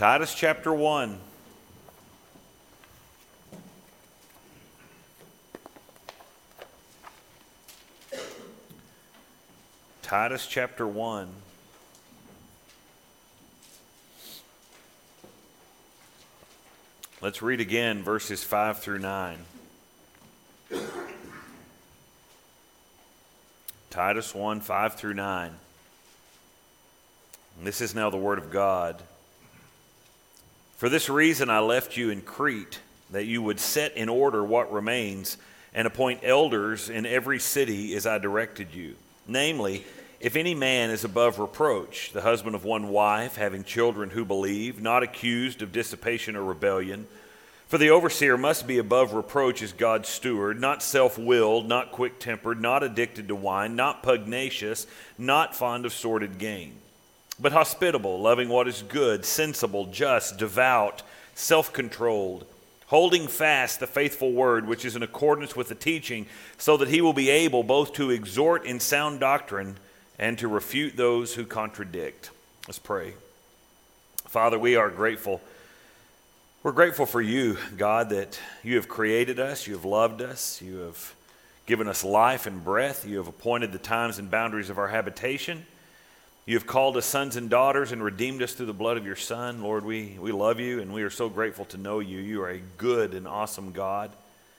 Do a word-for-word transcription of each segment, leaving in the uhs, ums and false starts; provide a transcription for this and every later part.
Titus chapter one. Titus chapter one. Let's read again verses five through nine. Titus one, five through nine. And this is now the word of God. For this reason I left you in Crete, that you would set in order what remains and appoint elders in every city as I directed you. Namely, if any man is above reproach, the husband of one wife, having children who believe, not accused of dissipation or rebellion. For the overseer must be above reproach as God's steward, not self-willed, not quick-tempered, not addicted to wine, not pugnacious, not fond of sordid gain, but hospitable, loving what is good, sensible, just, devout, self-controlled, holding fast the faithful word which is in accordance with the teaching, so that he will be able both to exhort in sound doctrine and to refute those who contradict. Let's pray. Father, we are grateful. We're grateful for you, God, that you have created us, you have loved us, you have given us life and breath, you have appointed the times and boundaries of our habitation. You have called us sons and daughters and redeemed us through the blood of your Son. Lord, we, we love you and we are so grateful to know you. You are a good and awesome God.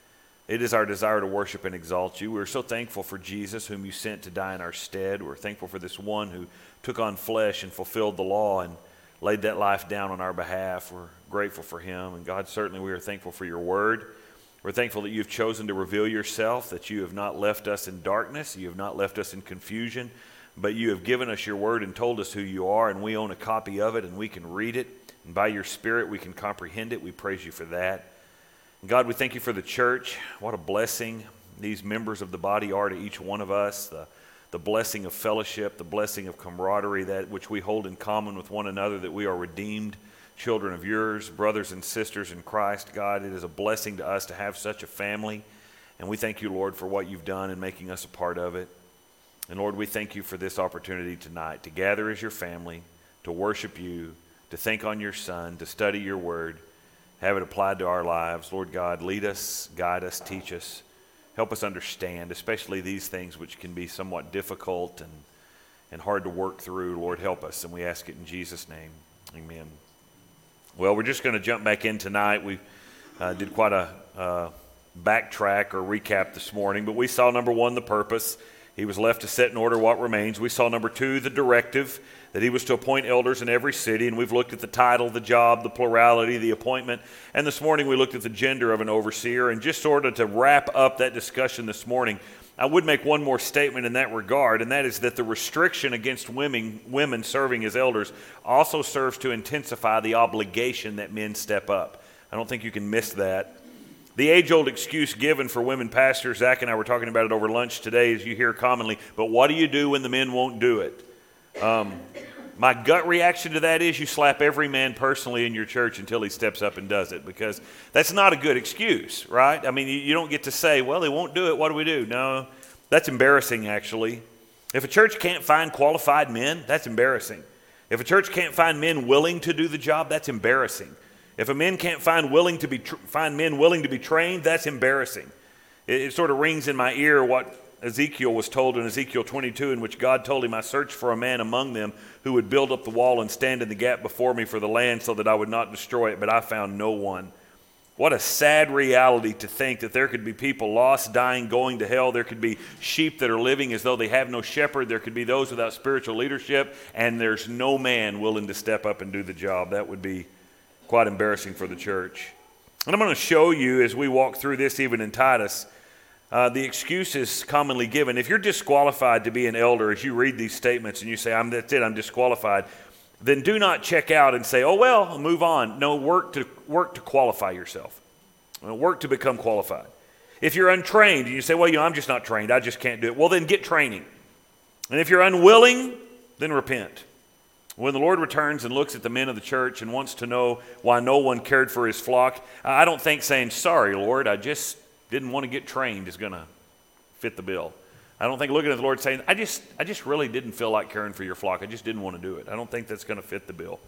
It is our desire to worship and exalt you. We're so thankful for Jesus, whom you sent to die in our stead. We're thankful for this one who took on flesh and fulfilled the law and laid that life down on our behalf. We're grateful for him. And God, certainly we are thankful for your word. We're thankful that you've chosen to reveal yourself, that you have not left us in darkness, you have not left us in confusion, but you have given us your word and told us who you are, and we own a copy of it and we can read it. And by your Spirit we can comprehend it. We praise you for that. And God, we thank you for the church. What a blessing these members of the body are to each one of us. The the blessing of fellowship, the blessing of camaraderie, that which we hold in common with one another, that we are redeemed children of yours, brothers and sisters in Christ. God, it is a blessing to us to have such a family, and we thank you, Lord, for what you've done in making us a part of it. And Lord, we thank you for this opportunity tonight to gather as your family, to worship you, to think on your Son, to study your word, have it applied to our lives. Lord God, lead us, guide us, teach us. Help us understand, especially these things which can be somewhat difficult and, and hard to work through. Lord, help us, and we ask it in Jesus' name. Amen. Well, we're just going to jump back in tonight. We uh, did quite a uh, backtrack or recap this morning, but we saw, number one, the purpose. He was left to set in order what remains. We saw, number two, the directive, that he was to appoint elders in every city, and we've looked at the title, the job, the plurality, the appointment, and this morning we looked at the gender of an overseer. And just sort of to wrap up that discussion this morning, I would make one more statement in that regard, and that is that the restriction against women, women serving as elders also serves to intensify the obligation that men step up. I don't think you can miss that. The age-old excuse given for women pastors, Zach and I were talking about it over lunch today, as you hear commonly, but what do you do when the men won't do it? Um, my gut reaction to that is you slap every man personally in your church until he steps up and does it, because that's not a good excuse, right? I mean, you, you don't get to say, well, they won't do it, what do we do? No, that's embarrassing, actually. If a church can't find qualified men, that's embarrassing. If a church can't find men willing to do the job, that's embarrassing. If a man can't find willing to be tr- find men willing to be trained, that's embarrassing. It, it sort of rings in my ear what Ezekiel was told in Ezekiel twenty-two, in which God told him, I searched for a man among them who would build up the wall and stand in the gap before me for the land so that I would not destroy it, but I found no one. What a sad reality to think that there could be people lost, dying, going to hell. There could be sheep that are living as though they have no shepherd. There could be those without spiritual leadership, and there's no man willing to step up and do the job. That would be quite embarrassing for the church. And I'm going to show you as we walk through this, even in Titus, uh, the excuses commonly given. If you're disqualified to be an elder, as you read these statements and you say, I'm, that's it, I'm disqualified, then do not check out and say, oh, well, I'll move on. No, work to work to qualify yourself. Work to become qualified. If you're untrained and you say, well, you know, I'm just not trained, I just can't do it, well, then get training. And if you're unwilling, then repent. When the Lord returns and looks at the men of the church and wants to know why no one cared for his flock, I don't think saying, sorry, Lord, I just didn't want to get trained is going to fit the bill. I don't think looking at the Lord saying, I just I just really didn't feel like caring for your flock. I just didn't want to do it. I don't think that's going to fit the bill.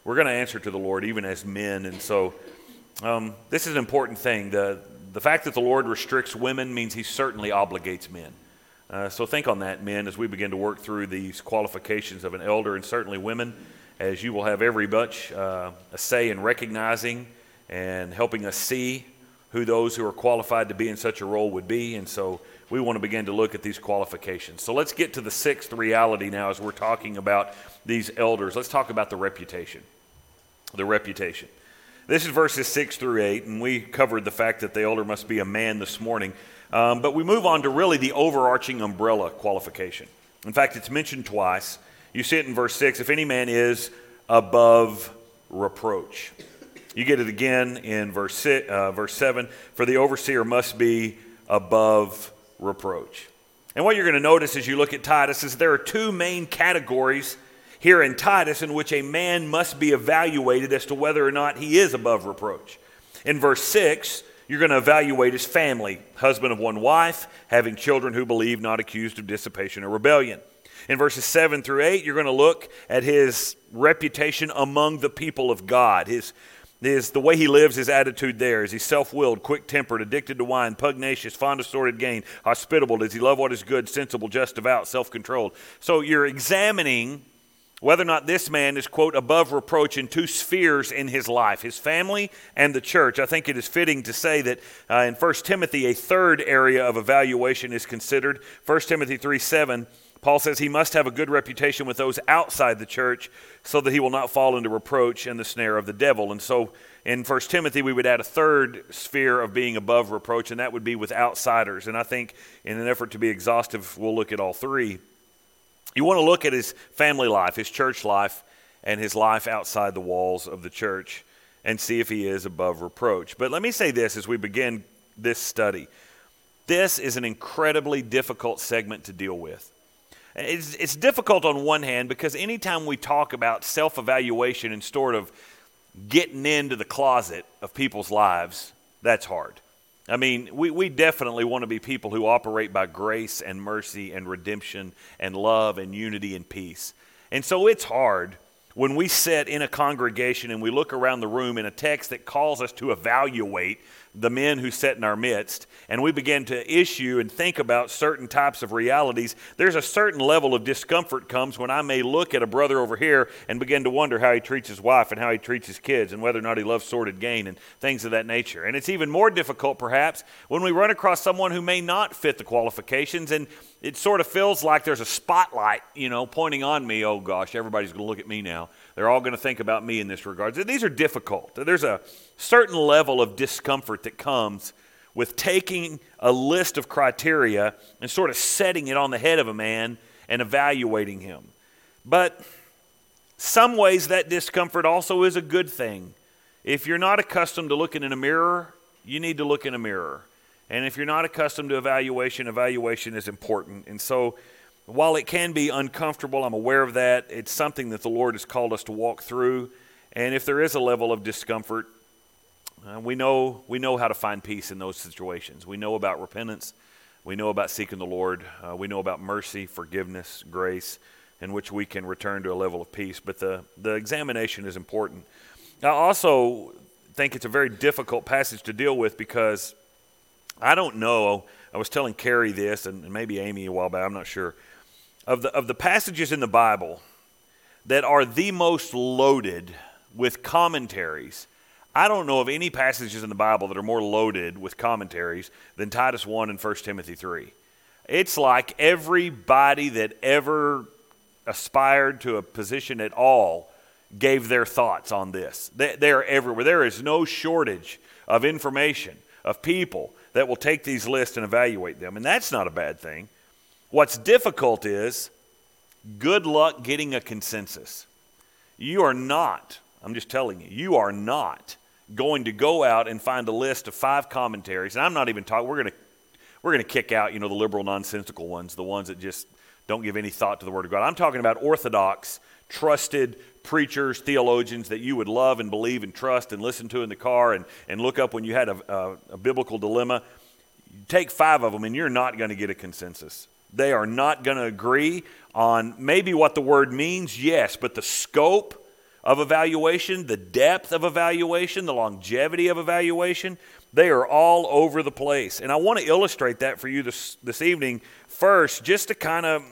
we're going to answer to the Lord even as men. And so um, this is an important thing. The, the fact that the Lord restricts women means he certainly obligates men. Uh, so think on that, men, as we begin to work through these qualifications of an elder, and certainly women, as you will have every much uh, a say in recognizing and helping us see who those who are qualified to be in such a role would be. And so we want to begin to look at these qualifications. So let's get to the sixth reality now as we're talking about these elders. Let's talk about the reputation. The reputation. This is verses six through eight, and we covered the fact that the elder must be a man this morning. Um, but we move on to really the overarching umbrella qualification. In fact, it's mentioned twice. You see it in verse six, if any man is above reproach. You get it again in verse six, uh, verse seven, for the overseer must be above reproach. And what you're going to notice as you look at Titus is there are two main categories here in Titus in which a man must be evaluated as to whether or not he is above reproach. In verse six, you're going to evaluate his family, husband of one wife, having children who believe, not accused of dissipation or rebellion. In verses seven through eight, you're going to look at his reputation among the people of God. His, his, the way he lives, his attitude there. Is he self-willed, quick-tempered, addicted to wine, pugnacious, fond of sordid gain, hospitable? Does he love what is good, sensible, just, devout, self-controlled? So you're examining whether or not this man is, quote, above reproach in two spheres in his life, his family and the church. I think it is fitting to say that uh, in First Timothy, a third area of evaluation is considered. First Timothy three seven, Paul says he must have a good reputation with those outside the church so that he will not fall into reproach and the snare of the devil. And so in First Timothy, we would add a third sphere of being above reproach, and that would be with outsiders. And I think in an effort to be exhaustive, we'll look at all three. You want to look at his family life, his church life, and his life outside the walls of the church and see if he is above reproach. But let me say this as we begin this study. This is an incredibly difficult segment to deal with. It's, it's difficult on one hand because anytime we talk about self-evaluation and sort of getting into the closet of people's lives, that's hard. I mean, we, we definitely want to be people who operate by grace and mercy and redemption and love and unity and peace. And so it's hard when we sit in a congregation and we look around the room in a text that calls us to evaluate the men who sit in our midst, and we begin to issue and think about certain types of realities. There's a certain level of discomfort comes when I may look at a brother over here and begin to wonder how he treats his wife and how he treats his kids and whether or not he loves sordid gain and things of that nature. And it's even more difficult perhaps when we run across someone who may not fit the qualifications, and it sort of feels like there's a spotlight, you know, pointing on me. Oh gosh, everybody's going to look at me now. They're all going to think about me in this regard. These are difficult. There's a certain level of discomfort that comes with taking a list of criteria and sort of setting it on the head of a man and evaluating him. But some ways that discomfort also is a good thing. If you're not accustomed to looking in a mirror, you need to look in a mirror. And if you're not accustomed to evaluation, evaluation is important. And so while it can be uncomfortable, I'm aware of that, it's something that the Lord has called us to walk through. And if there is a level of discomfort, uh, we know we know how to find peace in those situations. We know about repentance. We know about seeking the Lord. Uh, we know about mercy, forgiveness, grace, in which we can return to a level of peace. But the, the examination is important. I also think it's a very difficult passage to deal with because I don't know. I was telling Carrie this, and maybe Amy a while back, I'm not sure. Of the, of the passages in the Bible that are the most loaded with commentaries, I don't know of any passages in the Bible that are more loaded with commentaries than Titus one and First Timothy three. It's like everybody that ever aspired to a position at all gave their thoughts on this. They, they're everywhere. There is no shortage of information, of people that will take these lists and evaluate them. And that's not a bad thing. What's difficult is good luck getting a consensus. You are not, I'm just telling you, you are not going to go out and find a list of five commentaries. And I'm not even talking, we're going to we're going to kick out, you know, the liberal nonsensical ones, the ones that just don't give any thought to the Word of God. I'm talking about orthodox, trusted preachers, theologians that you would love and believe and trust and listen to in the car and, and look up when you had a, a, a biblical dilemma. You take five of them and you're not going to get a consensus. They are not going to agree on maybe what the word means, yes, but the scope of evaluation, the depth of evaluation, the longevity of evaluation, they are all over the place. And I want to illustrate that for you this, this evening first, just to kind of,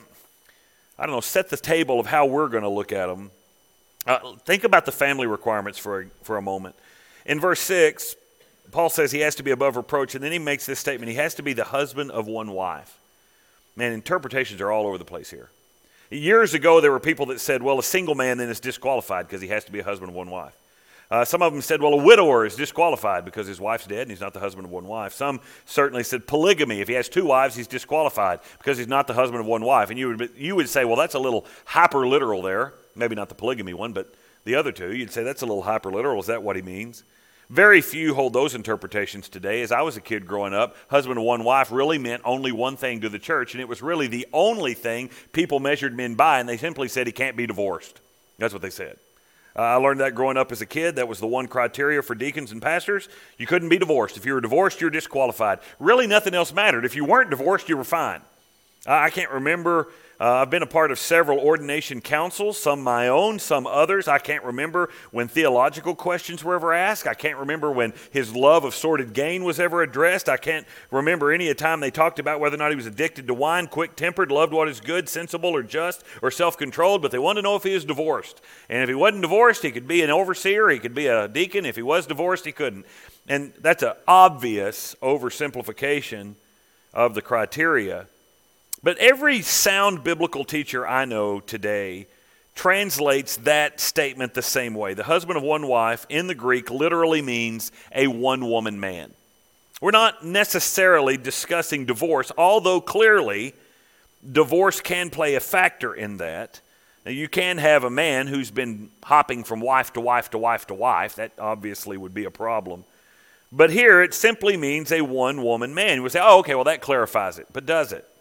I don't know, set the table of how we're going to look at them. Uh, think about the family requirements for a, for a moment. In verse six, Paul says he has to be above reproach, and then he makes this statement. He has to be the husband of one wife. Man, interpretations are all over the place here. Years ago, there were people that said, well, a single man then is disqualified because he has to be a husband of one wife. Uh, some of them said, well, a widower is disqualified because his wife's dead and he's not the husband of one wife. Some certainly said polygamy. If he has two wives, he's disqualified because he's not the husband of one wife. And you would, you would say, well, that's a little hyper-literal there. Maybe not the polygamy one, but the other two. You'd say that's a little hyper-literal. Is that what he means? Very few hold those interpretations today. As I was a kid growing up, husband of one wife really meant only one thing to the church, and it was really the only thing people measured men by, and they simply said he can't be divorced. That's what they said. Uh, I learned that growing up as a kid. That was the one criteria for deacons and pastors. You couldn't be divorced. If you were divorced, you were disqualified. Really, nothing else mattered. If you weren't divorced, you were fine. Uh, I can't remember. Uh, I've been a part of several ordination councils, some my own, some others. I can't remember when theological questions were ever asked. I can't remember when his love of sordid gain was ever addressed. I can't remember any time they talked about whether or not he was addicted to wine, quick-tempered, loved what is good, sensible or just, or self-controlled, but they wanted to know if he was divorced. And if he wasn't divorced, he could be an overseer, he could be a deacon. If he was divorced, he couldn't. And that's an obvious oversimplification of the criteria. But every sound biblical teacher I know today translates that statement the same way. The husband of one wife in the Greek literally means a one-woman man. We're not necessarily discussing divorce, although clearly divorce can play a factor in that. Now, you can have a man who's been hopping from wife to wife to wife to wife. That obviously would be a problem. But here it simply means a one-woman man. You would say, oh, okay, well that clarifies it. But does it?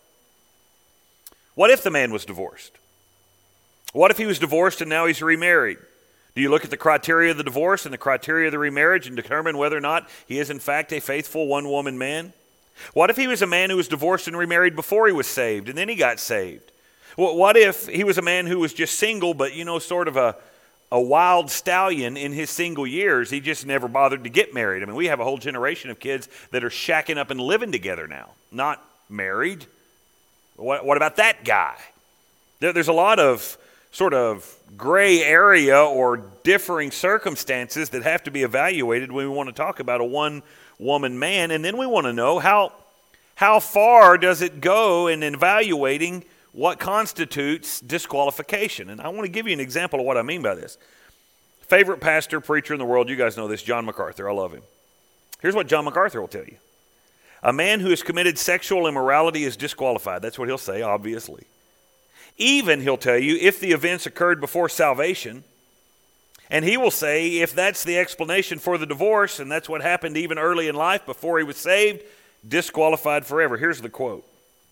What if the man was divorced? What if he was divorced and now he's remarried? Do you look at the criteria of the divorce and the criteria of the remarriage and determine whether or not he is in fact a faithful one-woman man? What if he was a man who was divorced and remarried before he was saved and then he got saved? What if he was a man who was just single but, you know, sort of a, a wild stallion in his single years? He just never bothered to get married. I mean, we have a whole generation of kids that are shacking up and living together now, not married. What, what about that guy? There, there's a lot of sort of gray area or differing circumstances that have to be evaluated when we want to talk about a one-woman man. And then we want to know how, how far does it go in evaluating what constitutes disqualification. And I want to give you an example of what I mean by this. Favorite pastor, preacher in the world, you guys know this, John MacArthur. I love him. Here's what John MacArthur will tell you. A man who has committed sexual immorality is disqualified. That's what he'll say, obviously. Even, he'll tell you, if the events occurred before salvation. And he will say, if that's the explanation for the divorce, and that's what happened even early in life before he was saved, disqualified forever. Here's the quote.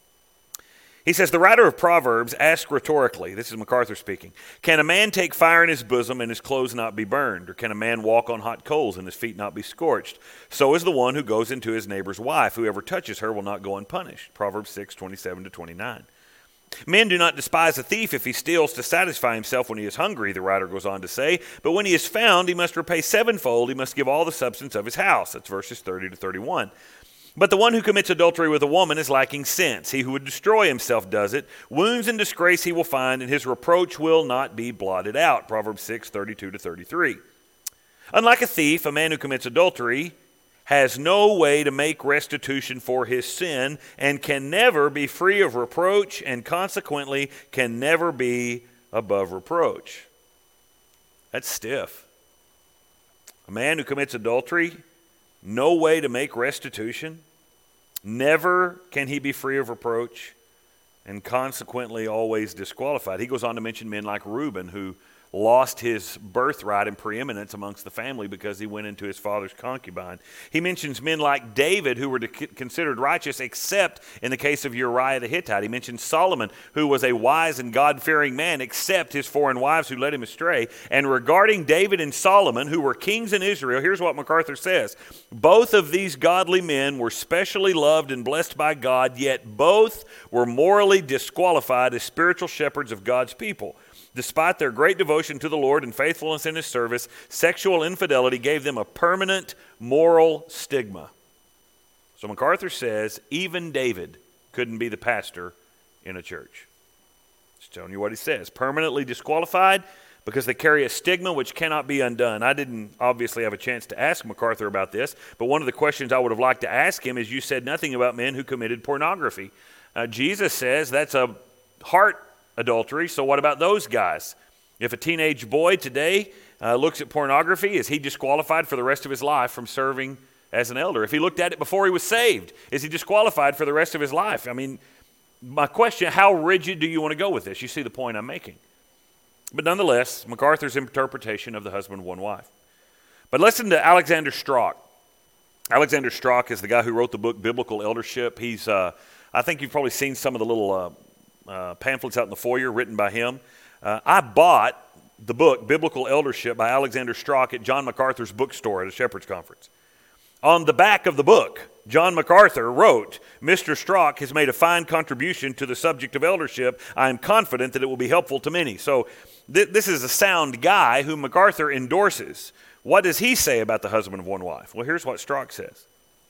He says, the writer of Proverbs asks rhetorically, this is MacArthur speaking, can a man take fire in his bosom and his clothes not be burned? Or can a man walk on hot coals and his feet not be scorched? So is the one who goes into his neighbor's wife. Whoever touches her will not go unpunished. Proverbs six, twenty-seven to twenty-nine. Men do not despise a thief if he steals to satisfy himself when he is hungry, the writer goes on to say. But when he is found, he must repay sevenfold. He must give all the substance of his house. That's verses thirty to thirty-one. But the one who commits adultery with a woman is lacking sense. He who would destroy himself does it. Wounds and disgrace he will find, and his reproach will not be blotted out. Proverbs six, thirty-two to thirty-three. Unlike a thief, a man who commits adultery has no way to make restitution for his sin and can never be free of reproach and consequently can never be above reproach. That's stiff. A man who commits adultery, no way to make restitution. Never can he be free of reproach and consequently always disqualified. He goes on to mention men like Reuben, who lost his birthright and preeminence amongst the family because he went into his father's concubine. He mentions men like David, who were considered righteous except in the case of Uriah the Hittite. He mentions Solomon, who was a wise and God-fearing man except his foreign wives who led him astray. And regarding David and Solomon, who were kings in Israel, here's what MacArthur says. Both of these godly men were specially loved and blessed by God, yet both were morally disqualified as spiritual shepherds of God's people. Despite their great devotion to the Lord and faithfulness in his service, sexual infidelity gave them a permanent moral stigma. So MacArthur says even David couldn't be the pastor in a church. Just telling you what he says. Permanently disqualified because they carry a stigma which cannot be undone. I didn't obviously have a chance to ask MacArthur about this, but one of the questions I would have liked to ask him is, you said nothing about men who committed pornography. Uh, Jesus says that's a heart adultery, so what about those guys? If a teenage boy today uh, looks at pornography, is he disqualified for the rest of his life from serving as an elder? If he looked at it before he was saved, is he disqualified for the rest of his life? I mean, my question, how rigid do you want to go with this? You see the point I'm making. But nonetheless, MacArthur's interpretation of the husband of one wife. But listen to Alexander Strauch. Alexander Strauch is the guy who wrote the book Biblical Eldership. He's, uh, I think you've probably seen some of the little uh, uh, pamphlets out in the foyer written by him. Uh, I bought the book Biblical Eldership by Alexander Strauch at John MacArthur's bookstore at a Shepherd's Conference. On the back of the book, John MacArthur wrote, Mister Strauch has made a fine contribution to the subject of eldership. I am confident that it will be helpful to many. So th- this is a sound guy whom MacArthur endorses. What does he say about the husband of one wife? Well, here's what Strauch says.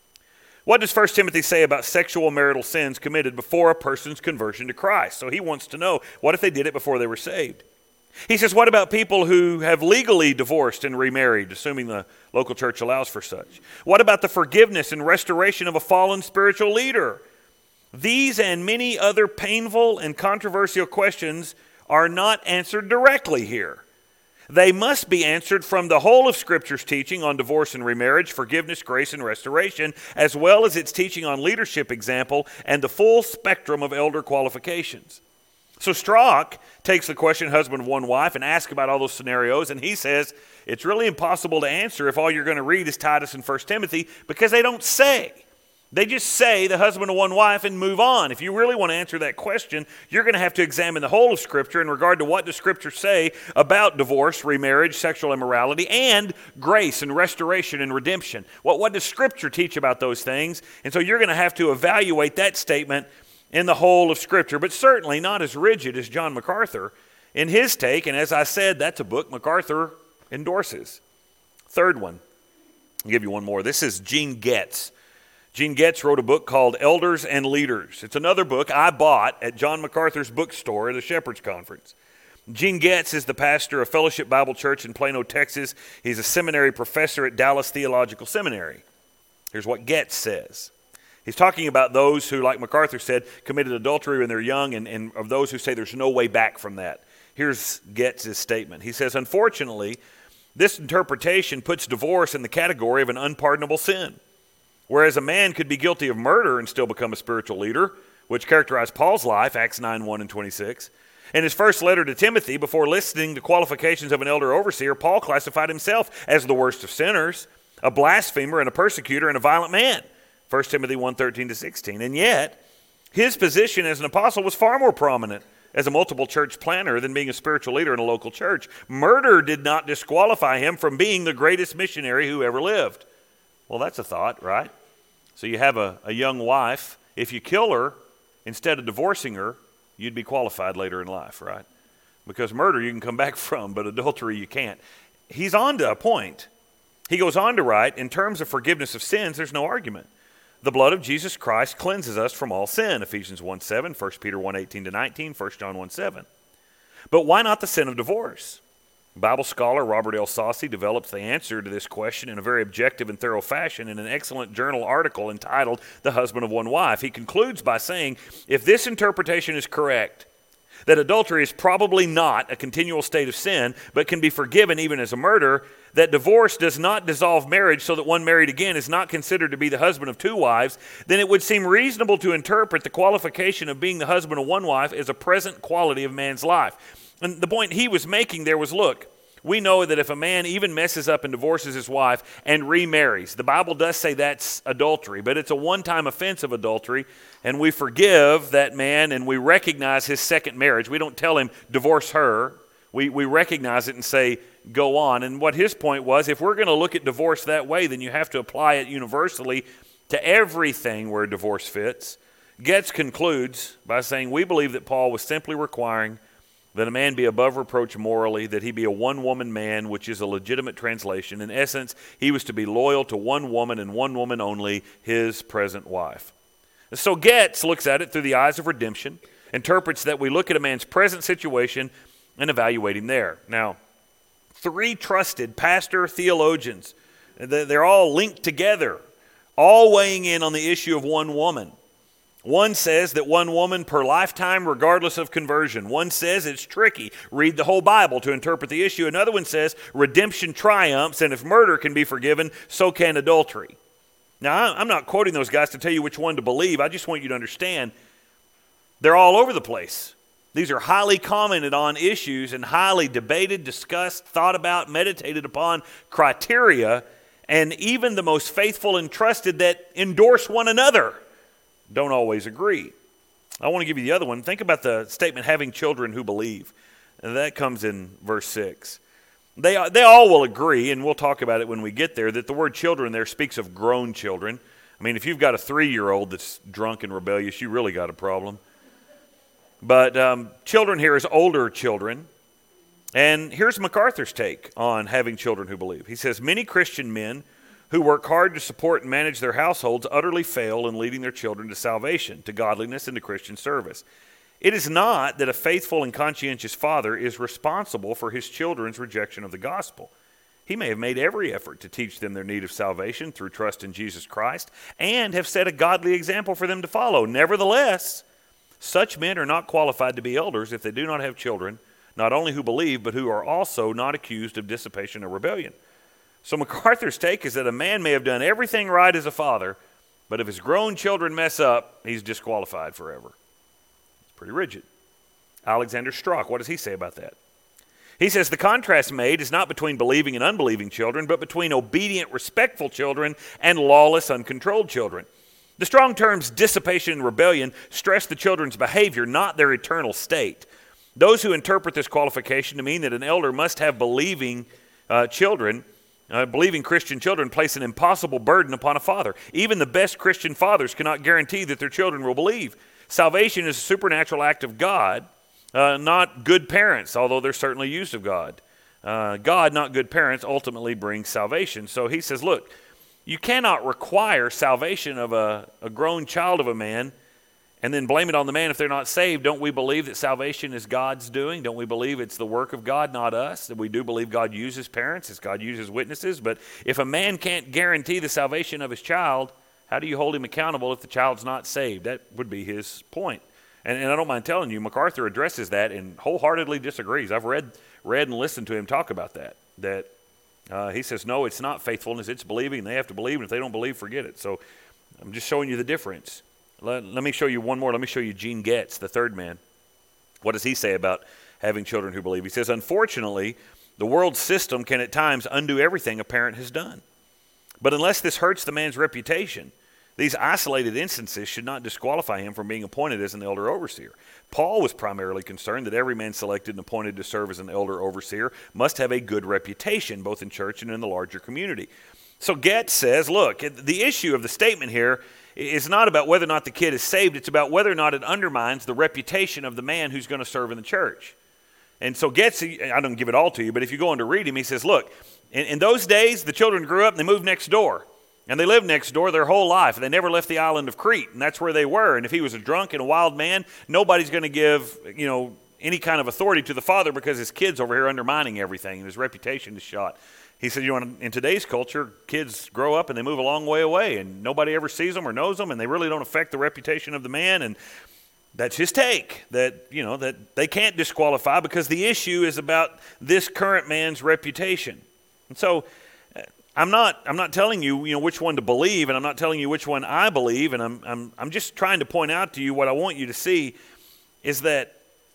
What does First Timothy say about sexual marital sins committed before a person's conversion to Christ? So he wants to know, what if they did it before they were saved? He says, what about people who have legally divorced and remarried, assuming the local church allows for such? What about the forgiveness and restoration of a fallen spiritual leader? These and many other painful and controversial questions are not answered directly here. They must be answered from the whole of Scripture's teaching on divorce and remarriage, forgiveness, grace, and restoration, as well as its teaching on leadership example and the full spectrum of elder qualifications. So Strauch takes the question husband of one wife and asks about all those scenarios, and he says it's really impossible to answer if all you're going to read is Titus and First Timothy, because they don't say. They just say the husband of one wife and move on. If you really want to answer that question, you're going to have to examine the whole of Scripture in regard to what does Scripture say about divorce, remarriage, sexual immorality, and grace and restoration and redemption. What, what does Scripture teach about those things? And so you're going to have to evaluate that statement in the whole of Scripture, but certainly not as rigid as John MacArthur in his take. And as I said, that's a book MacArthur endorses. Third one, I'll give you one more. This is Gene Getz. Gene Getz wrote a book called Elders and Leaders. It's another book I bought at John MacArthur's bookstore at a Shepherd's Conference. Gene Getz is the pastor of Fellowship Bible Church in Plano, Texas. He's a seminary professor at Dallas Theological Seminary. Here's what Getz says. He's talking about those who, like MacArthur said, committed adultery when they're young, and, and of those who say there's no way back from that. Here's Getz's statement. He says, unfortunately, this interpretation puts divorce in the category of an unpardonable sin. Whereas a man could be guilty of murder and still become a spiritual leader, which characterized Paul's life, Acts nine, one and twenty-six. In his first letter to Timothy, before listing the qualifications of an elder overseer, Paul classified himself as the worst of sinners, a blasphemer and a persecutor and a violent man. First Timothy one, thirteen to sixteen. And yet, his position as an apostle was far more prominent as a multiple church planner than being a spiritual leader in a local church. Murder did not disqualify him from being the greatest missionary who ever lived. Well, that's a thought, right? So you have a, a young wife. If you kill her, instead of divorcing her, you'd be qualified later in life, right? Because murder you can come back from, but adultery you can't. He's on to a point. He goes on to write, in terms of forgiveness of sins, there's no argument. The blood of Jesus Christ cleanses us from all sin, Ephesians one seven, First Peter one eighteen to nineteen, First John one seven. But why not the sin of divorce? Bible scholar Robert L. Saucy develops the answer to this question in a very objective and thorough fashion in an excellent journal article entitled The Husband of One Wife. He concludes by saying, if this interpretation is correct, that adultery is probably not a continual state of sin, but can be forgiven even as a murder, that divorce does not dissolve marriage so that one married again is not considered to be the husband of two wives, then it would seem reasonable to interpret the qualification of being the husband of one wife as a present quality of man's life. And the point he was making there was, look, we know that if a man even messes up and divorces his wife and remarries, the Bible does say that's adultery, but it's a one-time offense of adultery, and we forgive that man and we recognize his second marriage. We don't tell him, divorce her. We, we recognize it and say, go on. And what his point was, if we're going to look at divorce that way, then you have to apply it universally to everything where divorce fits. Getz concludes by saying, we believe that Paul was simply requiring that a man be above reproach morally, that he be a one-woman man, which is a legitimate translation. In essence, he was to be loyal to one woman and one woman only, his present wife. So Getz looks at it through the eyes of redemption, interprets that we look at a man's present situation and evaluate him there. Now, three trusted pastor theologians, they're all linked together, all weighing in on the issue of one woman. One says that one woman per lifetime regardless of conversion. One says it's tricky. Read the whole Bible to interpret the issue. Another one says redemption triumphs, and if murder can be forgiven, so can adultery. Now, I'm not quoting those guys to tell you which one to believe. I just want you to understand they're all over the place. These are highly commented on issues and highly debated, discussed, thought about, meditated upon criteria, and even the most faithful and trusted that endorse one another don't always agree. I want to give you the other one. Think about the statement, having children who believe. And that comes in verse six. They, they all will agree, and we'll talk about it when we get there, that the word children there speaks of grown children. I mean, if you've got a three-year-old that's drunk and rebellious, you really got a problem. But um, children here is older children. And here's MacArthur's take on having children who believe. He says, many Christian men who work hard to support and manage their households utterly fail in leading their children to salvation, to godliness, and to Christian service. It is not that a faithful and conscientious father is responsible for his children's rejection of the gospel. He may have made every effort to teach them their need of salvation through trust in Jesus Christ and have set a godly example for them to follow. Nevertheless, such men are not qualified to be elders if they do not have children, not only who believe, but who are also not accused of dissipation or rebellion. So MacArthur's take is that a man may have done everything right as a father, but if his grown children mess up, he's disqualified forever. It's pretty rigid. Alexander Strauch, what does he say about that? He says the contrast made is not between believing and unbelieving children, but between obedient, respectful children and lawless, uncontrolled children. The strong terms dissipation and rebellion stress the children's behavior, not their eternal state. Those who interpret this qualification to mean that an elder must have believing uh, children Uh, believing Christian children place an impossible burden upon a father. Even the best Christian fathers cannot guarantee that their children will believe. Salvation is a supernatural act of God, uh, not good parents, although they're certainly used of God. Uh, God, not good parents, ultimately brings salvation. So he says, look, you cannot require salvation of a, a grown child of a man and then blame it on the man if they're not saved. Don't we believe that salvation is God's doing? Don't we believe it's the work of God, not us? That we do believe God uses parents, as God uses witnesses. But if a man can't guarantee the salvation of his child, how do you hold him accountable if the child's not saved? That would be his point. And, and I don't mind telling you, MacArthur addresses that and wholeheartedly disagrees. I've read, read and listened to him talk about that. That uh, he says, no, it's not faithfulness, it's believing. They have to believe, and if they don't believe, forget it. So I'm just showing you the difference. Let, let me show you one more. Let me show you Gene Getz, the third man. What does he say about having children who believe? He says, unfortunately, the world system can at times undo everything a parent has done. But unless this hurts the man's reputation, these isolated instances should not disqualify him from being appointed as an elder overseer. Paul was primarily concerned that every man selected and appointed to serve as an elder overseer must have a good reputation, both in church and in the larger community. So Getz says, look, the issue of the statement here is not about whether or not the kid is saved. It's about whether or not it undermines the reputation of the man who's going to serve in the church. And so Getz, I don't give it all to you, but if you go on to read him, he says, look, in, in those days, the children grew up and they moved next door. And they lived next door their whole life. They never left the island of Crete, and that's where they were. And if he was a drunk and a wild man, nobody's going to give, you know, any kind of authority to the father because his kid's over here undermining everything, and his reputation is shot. He said, you know, in today's culture, kids grow up and they move a long way away, and nobody ever sees them or knows them, and they really don't affect the reputation of the man. And that's his take, that, you know, that they can't disqualify because the issue is about this current man's reputation. And so I'm not I'm not telling you, you know, which one to believe, and I'm not telling you which one I believe, and I'm I'm I'm just trying to point out to you what I want you to see is that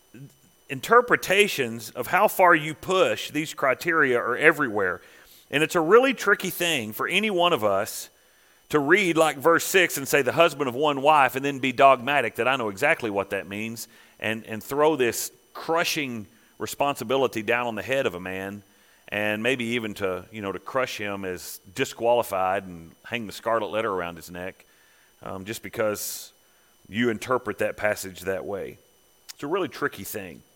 interpretations of how far you push these criteria are everywhere. And it's a really tricky thing for any one of us to read like verse six and say the husband of one wife and then be dogmatic that I know exactly what that means and, and throw this crushing responsibility down on the head of a man and maybe even to, you know, to crush him as disqualified and hang the scarlet letter around his neck um, just because you interpret that passage that way. It's a really tricky thing.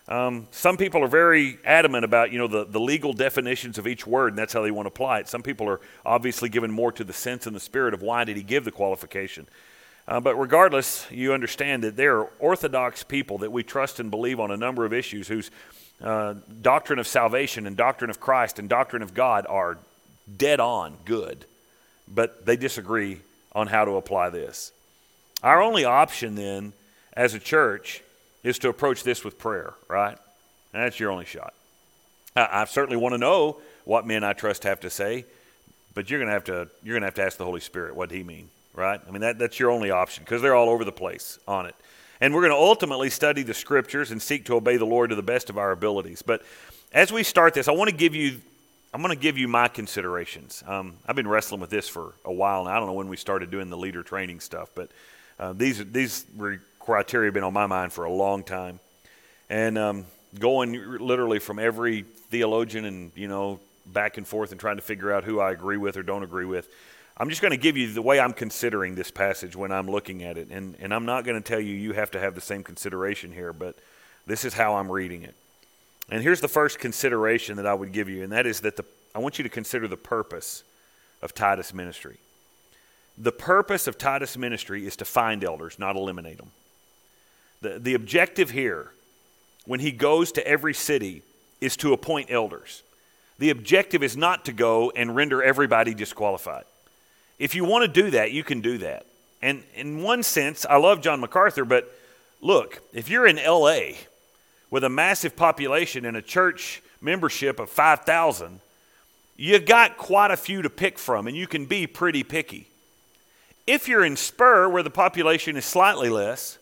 Um, some people are very adamant about, you know, the, the legal definitions of each word, and that's how they want to apply it. Some people are obviously given more to the sense and the spirit of why did he give the qualification. Uh, but regardless, you understand that there are orthodox people that we trust and believe on a number of issues whose uh, doctrine of salvation and doctrine of Christ and doctrine of God are dead on good, but they disagree on how to apply this. Our only option then as a church is to approach this with prayer, right? And that's your only shot. I, I certainly want to know what men I trust have to say, but you're going to have to you're going to have to ask the Holy Spirit what he mean, right? I mean, that, that's your only option because they're all over the place on it. And we're going to ultimately study the Scriptures and seek to obey the Lord to the best of our abilities. But as we start this, I want to give you I'm going to give you my considerations. Um, I've been wrestling with this for a while now. I don't know when we started doing the leader training stuff, but uh, these these re- criteria have been on my mind for a long time. And um, going literally from every theologian and, you know, back and forth and trying to figure out who I agree with or don't agree with. I'm just going to give you the way I'm considering this passage when I'm looking at it. And, and I'm not going to tell you you have to have the same consideration here, but this is how I'm reading it. And here's the first consideration that I would give you, and that is that the I want you to consider the purpose of Titus' ministry. The purpose of Titus' ministry is to find elders, not eliminate them. The, the objective here, when he goes to every city, is to appoint elders. The objective is not to go and render everybody disqualified. If you want to do that, you can do that. And in one sense, I love John MacArthur, but look, if you're in L A with a massive population and a church membership of five thousand, you got quite a few to pick from, and you can be pretty picky. If you're in Spur, where the population is slightly less,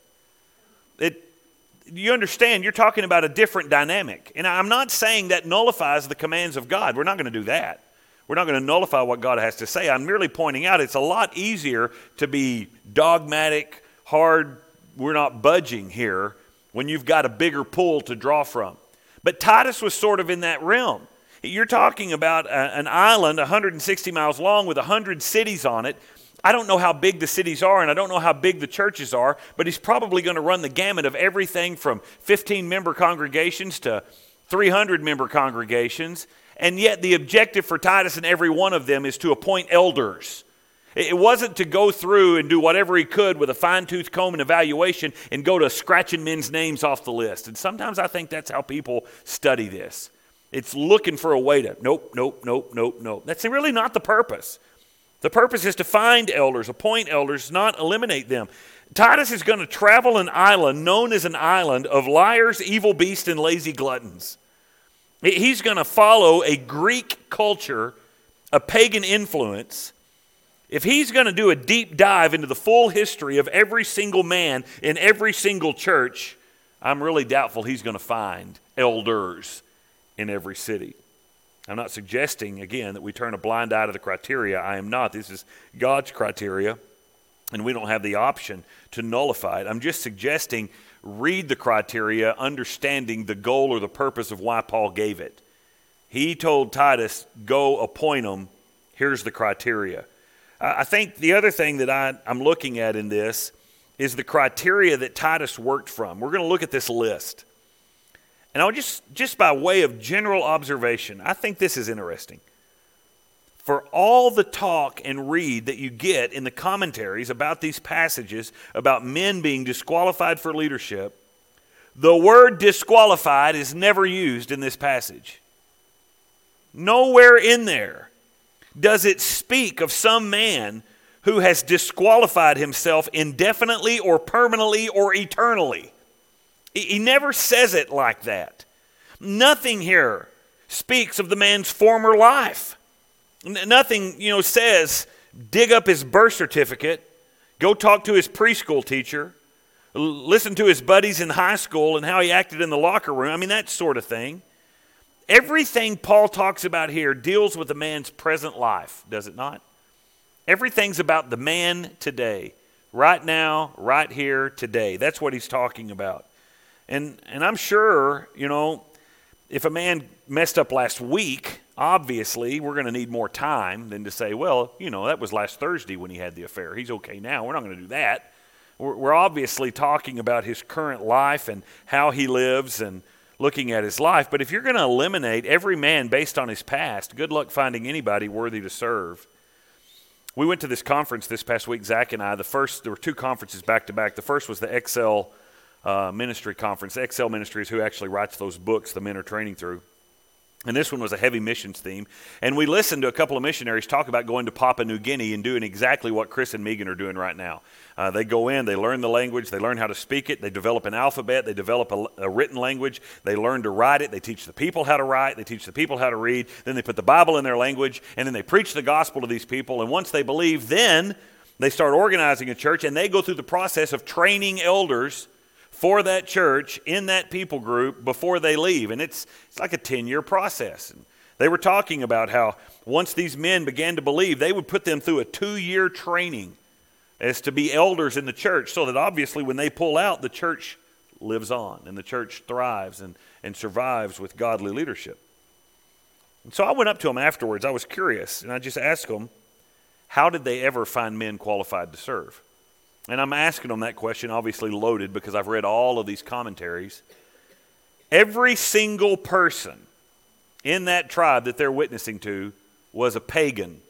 it, you understand you're talking about a different dynamic. And I'm not saying that nullifies the commands of God. We're not going to do that. We're not going to nullify what God has to say. I'm merely pointing out it's a lot easier to be dogmatic, hard, we're not budging here when you've got a bigger pool to draw from. But Titus was sort of in that realm. You're talking about a, an island one hundred sixty miles long with one hundred cities on it. I don't know how big the cities are, and I don't know how big the churches are, but he's probably going to run the gamut of everything from fifteen-member congregations to three hundred member congregations, and yet the objective for Titus and every one of them is to appoint elders. It wasn't to go through and do whatever he could with a fine-tooth comb and evaluation and go to scratching men's names off the list. And sometimes I think that's how people study this. It's looking for a way to, nope, nope, nope, nope, nope. That's really not the purpose. The purpose is to find elders, appoint elders, not eliminate them. Titus is going to travel an island known as an island of liars, evil beasts, and lazy gluttons. He's going to follow a Greek culture, a pagan influence. If he's going to do a deep dive into the full history of every single man in every single church, I'm really doubtful he's going to find elders in every city. I'm not suggesting, again, that we turn a blind eye to the criteria. I am not. This is God's criteria, and we don't have the option to nullify it. I'm just suggesting read the criteria, understanding the goal or the purpose of why Paul gave it. He told Titus, go appoint them. Here's the criteria. I think the other thing that I, I'm looking at in this is the criteria that Titus worked from. We're going to look at this list. And I'll just, just by way of general observation, I think this is interesting. For all the talk and read that you get in the commentaries about these passages, about men being disqualified for leadership, the word disqualified is never used in this passage. Nowhere in there does it speak of some man who has disqualified himself indefinitely or permanently or eternally. He never says it like that. Nothing here speaks of the man's former life. Nothing, you know, says dig up his birth certificate, go talk to his preschool teacher, listen to his buddies in high school and how he acted in the locker room. I mean, that sort of thing. Everything Paul talks about here deals with the man's present life, does it not? Everything's about the man today, right now, right here, today. That's what he's talking about. And and I'm sure, you know, if a man messed up last week, obviously we're going to need more time than to say, well, you know, that was last Thursday when he had the affair. He's okay now. We're not going to do that. We're, we're obviously talking about his current life and how he lives and looking at his life. But if you're going to eliminate every man based on his past, good luck finding anybody worthy to serve. We went to this conference this past week, Zach and I. The first, there were two conferences back to back. The first was the Excel uh, Ministry Conference. Excel Ministry is who actually writes those books the men are training through. And this one was a heavy missions theme. And we listened to a couple of missionaries talk about going to Papua New Guinea and doing exactly what Chris and Megan are doing right now. Uh, they go in, they learn the language, they learn how to speak it, they develop an alphabet, they develop a, a written language, they learn to write it, they teach the people how to write, they teach the people how to read, then they put the Bible in their language, and then they preach the gospel to these people. And once they believe, then they start organizing a church, and they go through the process of training elders for that church in that people group before they leave. And it's it's like a ten-year process. And they were talking about how once these men began to believe, they would put them through a two-year training as to be elders in the church, so that obviously when they pull out, the church lives on and the church thrives and, and survives with godly leadership. And so I went up to them afterwards. I was curious, and I just asked them, how did they ever find men qualified to serve? And I'm asking them that question, obviously loaded, because I've read all of these commentaries. Every single person in that tribe that they're witnessing to was a pagan.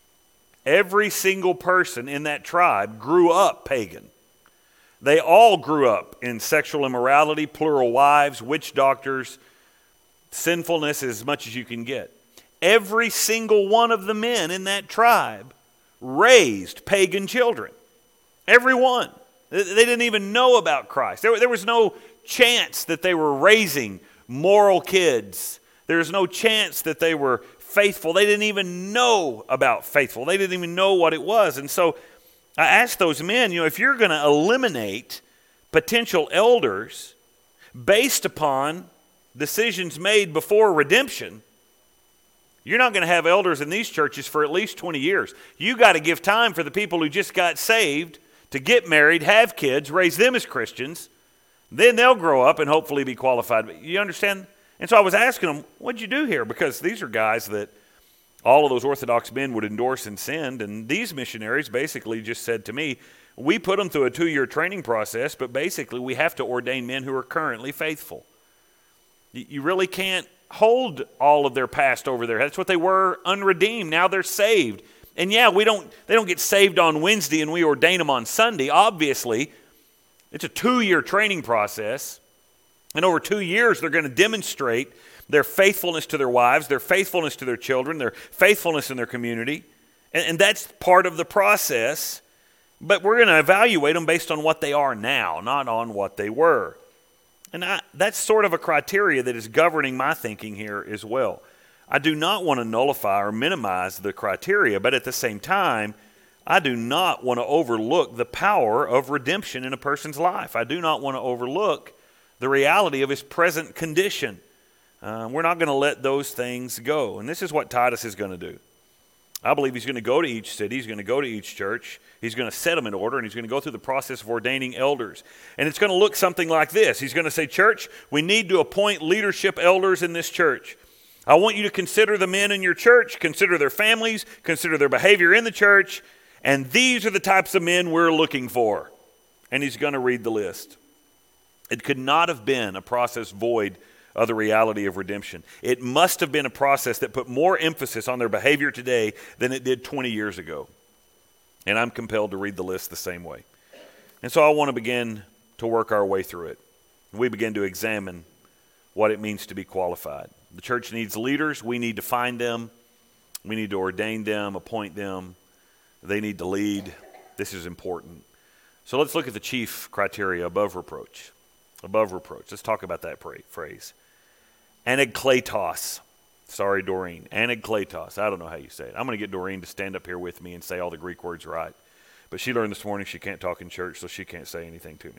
Every single person in that tribe grew up pagan. They all grew up in sexual immorality, plural wives, witch doctors, sinfulness as much as you can get. Every single one of the men in that tribe raised pagan children. Everyone. They didn't even know about Christ. There, there was no chance that they were raising moral kids. There was no chance that they were faithful. They didn't even know about faithful. They didn't even know what it was. And so I asked those men, you know, if you're going to eliminate potential elders based upon decisions made before redemption, you're not going to have elders in these churches for at least twenty years. You got to give time for the people who just got saved to get married, have kids, raise them as Christians. Then they'll grow up and hopefully be qualified. You understand? And so I was asking them, what'd you do here? Because these are guys that all of those Orthodox men would endorse and send. And these missionaries basically just said to me, we put them through a two-year training process, but basically we have to ordain men who are currently faithful. You really can't hold all of their past over their head. That's what they were, unredeemed. Now they're saved. And yeah, we don't they don't get saved on Wednesday and we ordain them on Sunday. Obviously, it's a two-year training process. And over two years, they're going to demonstrate their faithfulness to their wives, their faithfulness to their children, their faithfulness in their community. And, and that's part of the process. But we're going to evaluate them based on what they are now, not on what they were. And I, that's sort of a criteria that is governing my thinking here as well. I do not want to nullify or minimize the criteria, but at the same time, I do not want to overlook the power of redemption in a person's life. I do not want to overlook the reality of his present condition. Uh, we're not going to let those things go. And this is what Titus is going to do. I believe he's going to go to each city, he's going to go to each church, he's going to set them in order, and he's going to go through the process of ordaining elders. And it's going to look something like this. He's going to say, church, we need to appoint leadership elders in this church. I want you to consider the men in your church, consider their families, consider their behavior in the church, and these are the types of men we're looking for. And he's going to read the list. It could not have been a process void of the reality of redemption. It must have been a process that put more emphasis on their behavior today than it did twenty years ago. And I'm compelled to read the list the same way. And so I want to begin to work our way through it. We begin to examine what it means to be qualified. The church needs leaders. We need to find them. We need to ordain them, appoint them. They need to lead. This is important. So let's look at the chief criteria, above reproach. Above reproach. Let's talk about that phrase. Anegkletos. Sorry, Doreen. Anegkletos. I don't know how you say it. I'm going to get Doreen to stand up here with me and say all the Greek words right. But she learned this morning she can't talk in church, so she can't say anything to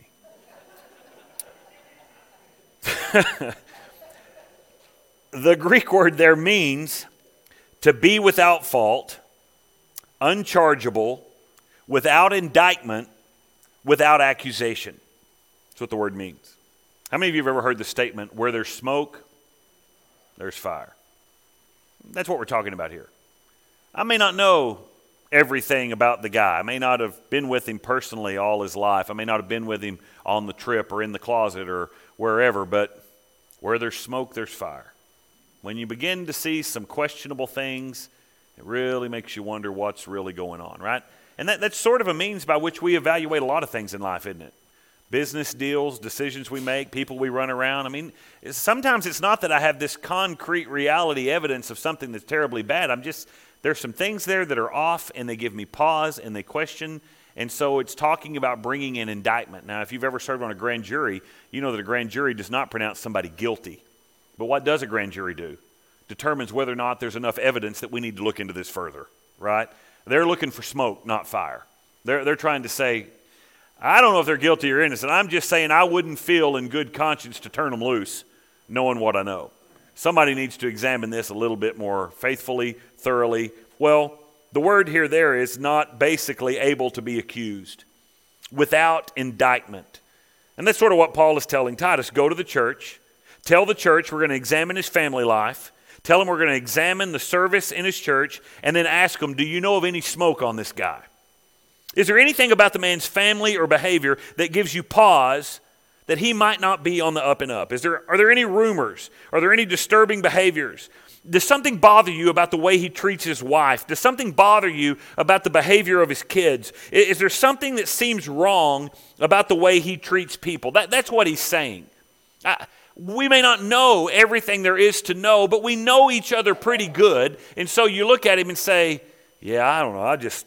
me. The Greek word there means to be without fault, unchargeable, without indictment, without accusation. That's what the word means. How many of you have ever heard the statement, where there's smoke, there's fire? That's what we're talking about here. I may not know everything about the guy. I may not have been with him personally all his life. I may not have been with him on the trip or in the closet or wherever, but Where there's smoke, there's fire. When you begin to see some questionable things, it really makes you wonder what's really going on, right? And that, that's sort of a means by which we evaluate a lot of things in life, isn't it? Business deals, decisions we make, people we run around. I mean, it's, sometimes it's not that I have this concrete reality evidence of something that's terribly bad. I'm just, there's some things there that are off, and they give me pause, and they question. And so it's talking about bringing an indictment. Now, if you've ever served on a grand jury, you know that a grand jury does not pronounce somebody guilty. But what does a grand jury do? Determines whether or not there's enough evidence that we need to look into this further, right? They're looking for smoke, not fire. They're, they're trying to say, I don't know if they're guilty or innocent. I'm just saying I wouldn't feel in good conscience to turn them loose, knowing what I know. Somebody needs to examine this a little bit more faithfully, thoroughly. Well, the word here there is not basically able to be accused, without indictment. And that's sort of what Paul is telling Titus. Go to the church, tell the church we're going to examine his family life, tell him we're going to examine the service in his church, and then ask him, do you know of any smoke on this guy? Is there anything about the man's family or behavior that gives you pause that he might not be on the up and up? Is there, are there any rumors? Are there any disturbing behaviors? Does something bother you about the way he treats his wife? Does something bother you about the behavior of his kids? Is, is there something that seems wrong about the way he treats people? That, that's what he's saying. I, we may not know everything there is to know, but we know each other pretty good. And so you look at him and say, yeah, I don't know, I just...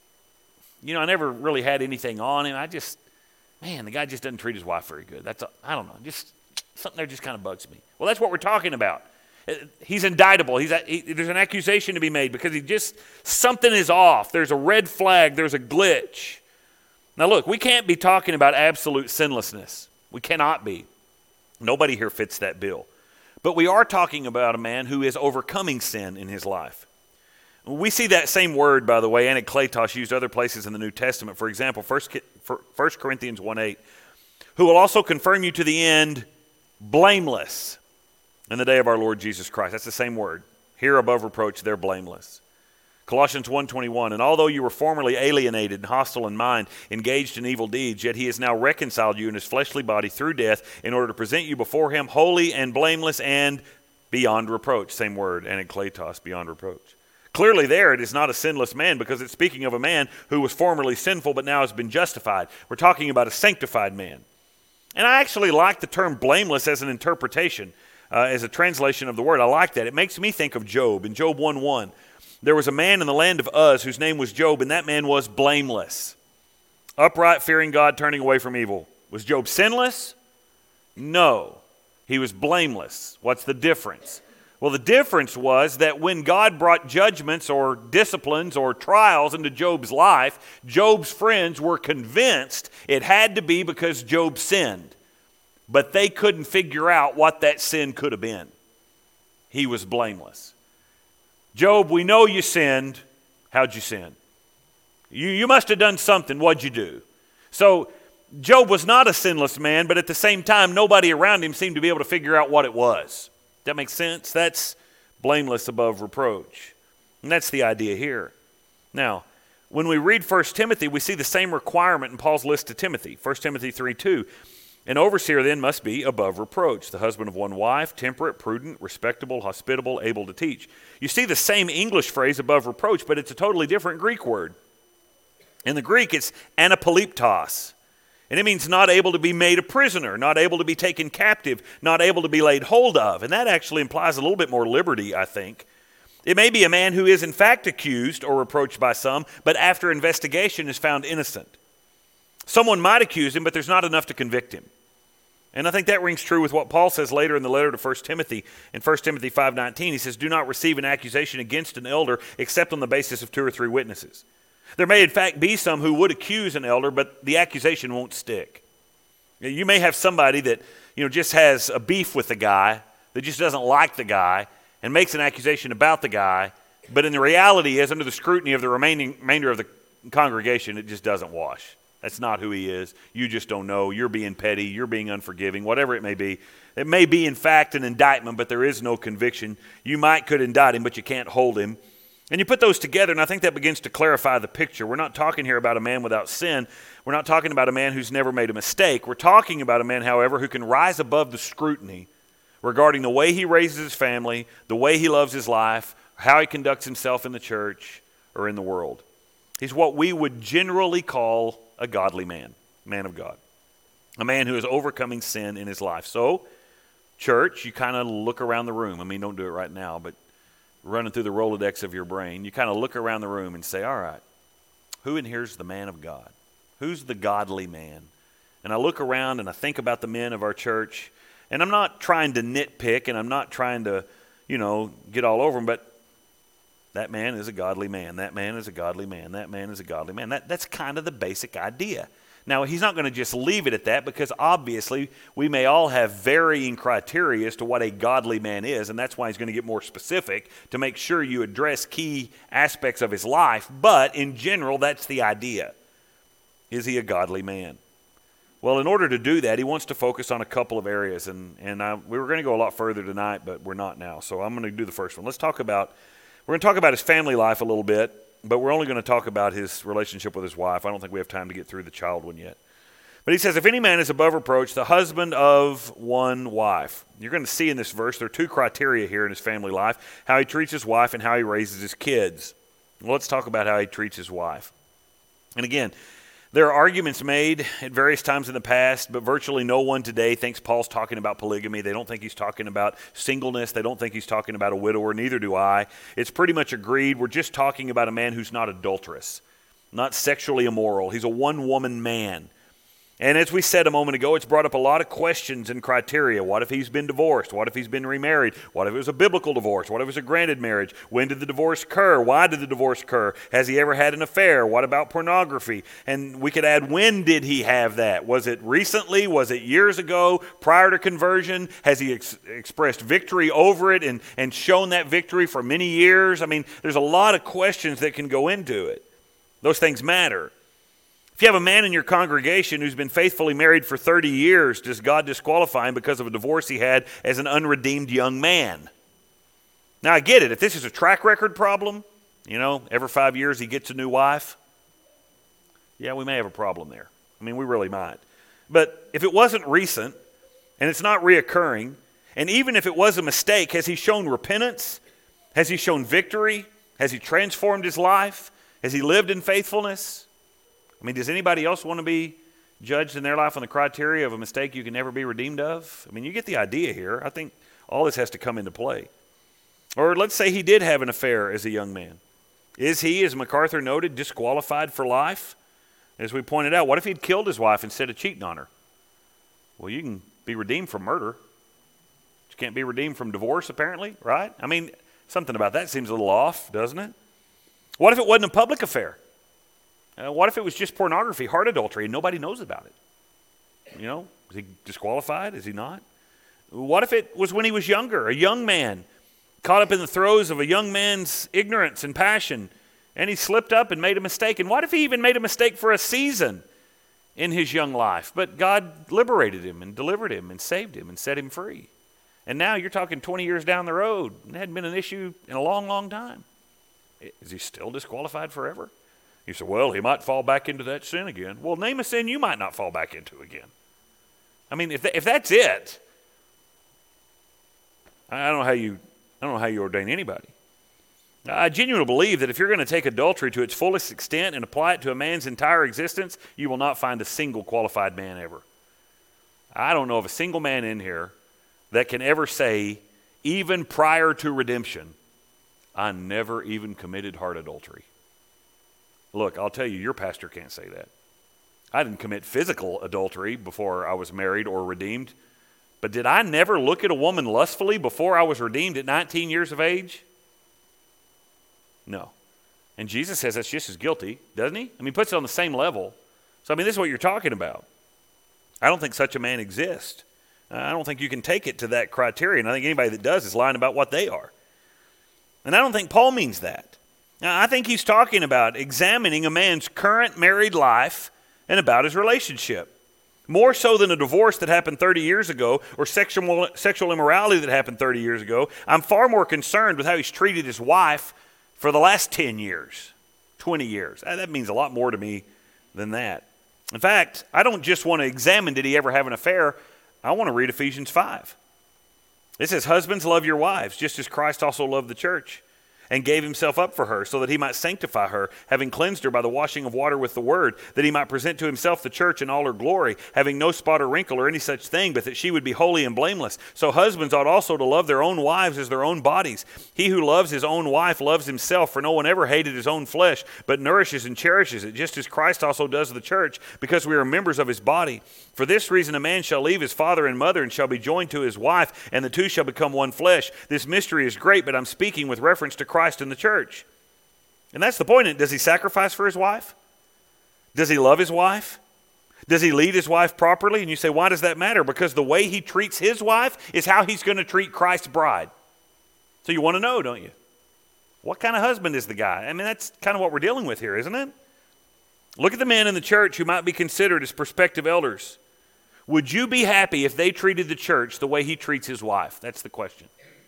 You know, I never really had anything on him. I just, man, the guy just doesn't treat his wife very good. That's, a, I don't know, just something there just kind of bugs me. Well, that's what we're talking about. He's indictable. He's he, there's an accusation to be made because he just, something is off. There's a red flag. There's a glitch. Now, look, we can't be talking about absolute sinlessness. We cannot be. Nobody here fits that bill. But we are talking about a man who is overcoming sin in his life. We see that same word, by the way, anakletos, used other places in the New Testament. For example, First Corinthians one eight, who will also confirm you to the end blameless in the day of our Lord Jesus Christ. That's the same word. Here above reproach, they're blameless. Colossians one twenty-one, and although you were formerly alienated and hostile in mind, engaged in evil deeds, yet he has now reconciled you in his fleshly body through death in order to present you before him holy and blameless and beyond reproach. Same word, anakletos, beyond reproach. Clearly there it is not a sinless man because it's speaking of a man who was formerly sinful but now has been justified. We're talking about a sanctified man. And I actually like the term blameless as an interpretation, uh, as a translation of the word. I like that. It makes me think of Job. In Job one one, there was a man in the land of Uz whose name was Job, and that man was blameless. Upright, fearing God, turning away from evil. Was Job sinless? No. He was blameless. What's the difference? Well, the difference was that when God brought judgments or disciplines or trials into Job's life, Job's friends were convinced it had to be because Job sinned. But they couldn't figure out what that sin could have been. He was blameless. Job, we know you sinned. How'd you sin? You, you must have done something. What'd you do? So Job was not a sinless man, but at the same time, nobody around him seemed to be able to figure out what it was. That makes sense? That's blameless above reproach. And that's the idea here. Now, when we read First Timothy, we see the same requirement in Paul's list to Timothy. First Timothy three two. An overseer then must be above reproach, the husband of one wife, temperate, prudent, respectable, hospitable, able to teach. You see the same English phrase above reproach, but it's a totally different Greek word. In the Greek, it's anapoleptos. And it means not able to be made a prisoner, not able to be taken captive, not able to be laid hold of. And that actually implies a little bit more liberty, I think. It may be a man who is in fact accused or reproached by some, but after investigation is found innocent. Someone might accuse him, but there's not enough to convict him. And I think that rings true with what Paul says later in the letter to First Timothy. In First Timothy five nineteen, he says, do not receive an accusation against an elder except on the basis of two or three witnesses. There may in fact be some who would accuse an elder, but the accusation won't stick. You may have somebody that, you know, just has a beef with the guy, that just doesn't like the guy, and makes an accusation about the guy, but in the reality is, under the scrutiny of the remaining remainder of the congregation, it just doesn't wash. That's not who he is. You just don't know. You're being petty. You're being unforgiving, whatever it may be. It may be, in fact, an indictment, but there is no conviction. You might could indict him, but you can't hold him. And you put those together, and I think that begins to clarify the picture. We're not talking here about a man without sin. We're not talking about a man who's never made a mistake. We're talking about a man, however, who can rise above the scrutiny, regarding the way he raises his family, the way he loves his life, how he conducts himself in the church or in the world. He's what we would generally call a godly man, man of God, a man who is overcoming sin in his life. So, church, you kind of look around the room. I mean, don't do it right now, but running through the Rolodex of your brain, you kind of look around the room and say, all right, who in here is the man of God? Who's the godly man? And I look around and I think about the men of our church, and I'm not trying to nitpick and I'm not trying to, you know, get all over them, but that man is a godly man. That man is a godly man. That man is a godly man. That, that's kind of the basic idea. Now, he's not going to just leave it at that, because obviously we may all have varying criteria as to what a godly man is, and that's why he's going to get more specific to make sure you address key aspects of his life. But in general, that's the idea. Is he a godly man? Well, in order to do that, he wants to focus on a couple of areas, and, and I, we were going to go a lot further tonight, but we're not now. So I'm going to do the first one. Let's talk about, we're going to talk about his family life a little bit, but we're only going to talk about his relationship with his wife. I don't think we have time to get through the child one yet. But he says, if any man is above reproach, the husband of one wife. You're going to see in this verse, there are two criteria here in his family life, how he treats his wife and how he raises his kids. Well, let's talk about how he treats his wife. And again, there are arguments made at various times in the past, but virtually no one today thinks Paul's talking about polygamy. They don't think he's talking about singleness. They don't think he's talking about a widower. Neither do I. It's pretty much agreed. We're just talking about a man who's not adulterous, not sexually immoral. He's a one-woman man. And as we said a moment ago, it's brought up a lot of questions and criteria. What if he's been divorced? What if he's been remarried? What if it was a biblical divorce? What if it was a granted marriage? When did the divorce occur? Why did the divorce occur? Has he ever had an affair? What about pornography? And we could add, when did he have that? Was it recently? Was it years ago, prior to conversion? Has he ex- expressed victory over it and, and shown that victory for many years? I mean, there's a lot of questions that can go into it. Those things matter. If you have a man in your congregation who's been faithfully married for thirty years, does God disqualify him because of a divorce he had as an unredeemed young man? Now, I get it. If this is a track record problem, you know, every five years he gets a new wife, yeah, we may have a problem there. I mean, we really might. But if it wasn't recent and it's not reoccurring, and even if it was a mistake, has he shown repentance? Has he shown victory? Has he transformed his life? Has he lived in faithfulness? I mean, does anybody else want to be judged in their life on the criteria of a mistake you can never be redeemed of? I mean, you get the idea here. I think all this has to come into play. Or let's say he did have an affair as a young man. Is he, as MacArthur noted, disqualified for life? As we pointed out, what if he'd killed his wife instead of cheating on her? Well, you can be redeemed from murder. But you can't be redeemed from divorce, apparently, right? I mean, something about that seems a little off, doesn't it? What if it wasn't a public affair? Uh, what if it was just pornography, heart adultery, and nobody knows about it? You know, is he disqualified? Is he not? What if it was when he was younger, a young man, caught up in the throes of a young man's ignorance and passion, and he slipped up and made a mistake? And what if he even made a mistake for a season in his young life, but God liberated him and delivered him and saved him and set him free? And now you're talking twenty years down the road, and it hadn't been an issue in a long, long time. Is he still disqualified forever? You say, well, he might fall back into that sin again. Well, name a sin you might not fall back into again. I mean, if th- if that's it, I don't know how you I don't know how you ordain anybody. I genuinely believe that if you're going to take adultery to its fullest extent and apply it to a man's entire existence, you will not find a single qualified man ever. I don't know of a single man in here that can ever say, even prior to redemption, I never even committed heart adultery. Look, I'll tell you, your pastor can't say that. I didn't commit physical adultery before I was married or redeemed. But did I never look at a woman lustfully before I was redeemed at nineteen years of age? No. And Jesus says that's just as guilty, doesn't he? I mean, he puts it on the same level. So, I mean, this is what you're talking about. I don't think such a man exists. I don't think you can take it to that criterion. I think anybody that does is lying about what they are. And I don't think Paul means that. Now, I think he's talking about examining a man's current married life and about his relationship. More so than a divorce that happened thirty years ago or sexual, sexual immorality that happened thirty years ago, I'm far more concerned with how he's treated his wife for the last ten years, twenty years. That means a lot more to me than that. In fact, I don't just want to examine did he ever have an affair. I want to read Ephesians five. It says, husbands, love your wives, just as Christ also loved the church and gave himself up for her, so that he might sanctify her, having cleansed her by the washing of water with the word, that he might present to himself the church in all her glory, having no spot or wrinkle or any such thing, but that she would be holy and blameless. So husbands ought also to love their own wives as their own bodies. He who loves his own wife loves himself, for no one ever hated his own flesh, but nourishes and cherishes it, just as Christ also does the church, because we are members of his body. For this reason a man shall leave his father and mother, and shall be joined to his wife, and the two shall become one flesh. This mystery is great, but I'm speaking with reference to Christ and the church. And that's the point. Does he sacrifice for his wife? Does he love his wife? Does he lead his wife properly? And you say, why does that matter? Because the way he treats his wife is how he's going to treat Christ's bride. So you want to know, don't you? What kind of husband is the guy? I mean, that's kind of what we're dealing with here, isn't it? Look at the men in the church who might be considered as prospective elders. Would you be happy if they treated the church the way he treats his wife? That's the question.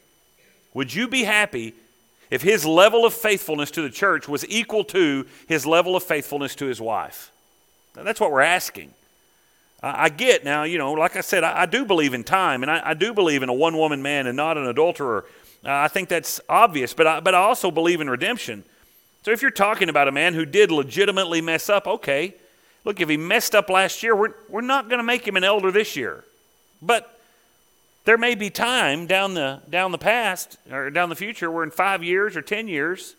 Would you be happy if his level of faithfulness to the church was equal to his level of faithfulness to his wife? Now, that's what we're asking. I, I get now, you know, like I said, I, I do believe in time, and I, I do believe in a one-woman man and not an adulterer. Uh, I think that's obvious, but I, but I also believe in redemption. So if you're talking about a man who did legitimately mess up, okay, look, if he messed up last year, we're, we're not going to make him an elder this year. But there may be time down the down the past or down the future where in five years or ten years,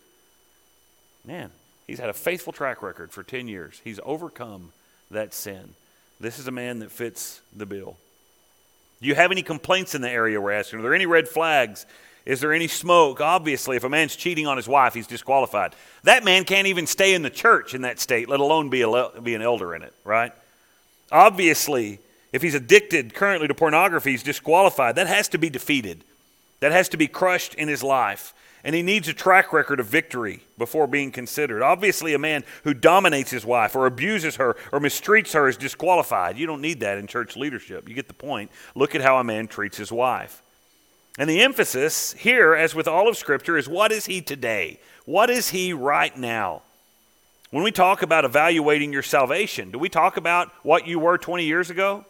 man, he's had a faithful track record for ten years. He's overcome that sin. This is a man that fits the bill. Do you have any complaints in the area we're asking? Are there any red flags? Is there any smoke? Obviously, if a man's cheating on his wife, he's disqualified. That man can't even stay in the church in that state, let alone be, a, be an elder in it, right? Obviously, if he's addicted currently to pornography, he's disqualified. That has to be defeated. That has to be crushed in his life. And he needs a track record of victory before being considered. Obviously, a man who dominates his wife or abuses her or mistreats her is disqualified. You don't need that in church leadership. You get the point. Look at how a man treats his wife. And the emphasis here, as with all of Scripture, is what is he today? What is he right now? When we talk about evaluating your salvation, do we talk about what you were twenty years ago?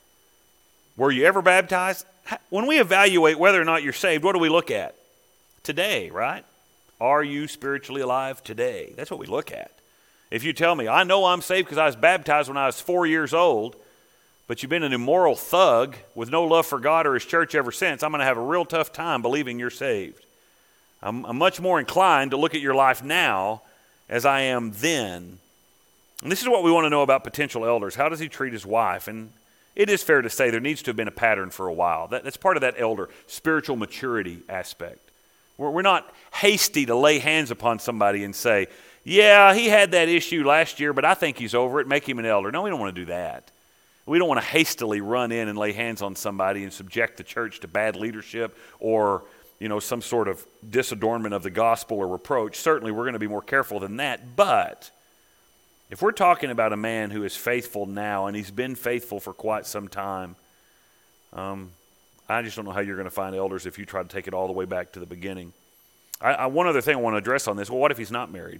Were you ever baptized? When we evaluate whether or not you're saved, what do we look at? Today, right? Are you spiritually alive today? That's what we look at. If you tell me, I know I'm saved because I was baptized when I was four years old, but you've been an immoral thug with no love for God or his church ever since, I'm going to have a real tough time believing you're saved. I'm, I'm much more inclined to look at your life now as I am then. And this is what we want to know about potential elders. How does he treat his wife? And it is fair to say there needs to have been a pattern for a while. That, that's part of that elder spiritual maturity aspect. We're, we're not hasty to lay hands upon somebody and say, yeah, he had that issue last year, but I think he's over it. Make him an elder. No, we don't want to do that. We don't want to hastily run in and lay hands on somebody and subject the church to bad leadership or, you know, some sort of disadornment of the gospel or reproach. Certainly we're going to be more careful than that. But if we're talking about a man who is faithful now and he's been faithful for quite some time, um, I just don't know how you're going to find elders if you try to take it all the way back to the beginning. I, I, one other thing I want to address on this, well, what if he's not married?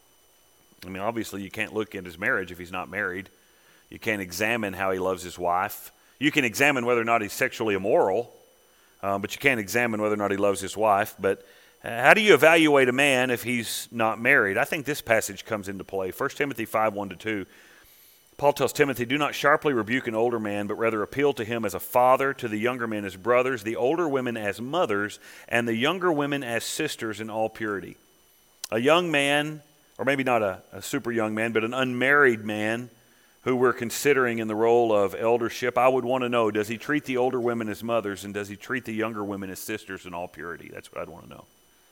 I mean, obviously you can't look at his marriage if he's not married. You can't examine how he loves his wife. You can examine whether or not he's sexually immoral, um, but you can't examine whether or not he loves his wife. But uh, how do you evaluate a man if he's not married? I think this passage comes into play. First Timothy five, one to two. Paul tells Timothy, do not sharply rebuke an older man, but rather appeal to him as a father, to the younger men as brothers, the older women as mothers, and the younger women as sisters in all purity. A young man, or maybe not a, a super young man, but an unmarried man, who we're considering in the role of eldership, I would want to know, does he treat the older women as mothers and does he treat the younger women as sisters in all purity? That's what I'd want to know.